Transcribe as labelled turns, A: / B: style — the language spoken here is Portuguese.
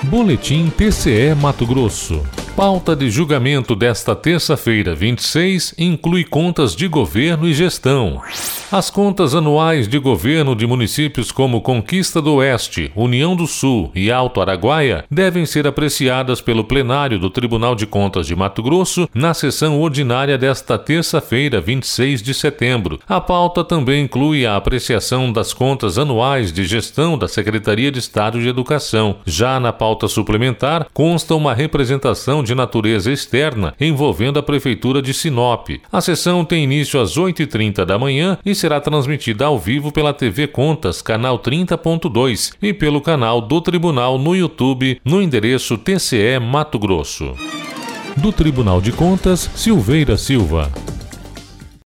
A: Boletim TCE Mato Grosso. Pauta de julgamento desta terça-feira, 26, inclui contas de governo e gestão. As contas anuais de governo de municípios como Conquista do Oeste, União do Sul e Alto Araguaia devem ser apreciadas pelo plenário do Tribunal de Contas de Mato Grosso na sessão ordinária desta terça-feira, 26 de setembro. A pauta também inclui a apreciação das contas anuais de gestão da Secretaria de Estado de Educação. Já na pauta suplementar, consta uma representação de natureza externa envolvendo a Prefeitura de Sinop. A sessão tem início às 8h30 da manhã e será transmitida ao vivo pela TV Contas, canal 30.2 e pelo canal do Tribunal no YouTube, no endereço TCE Mato Grosso. Do Tribunal de Contas, Silveira Silva.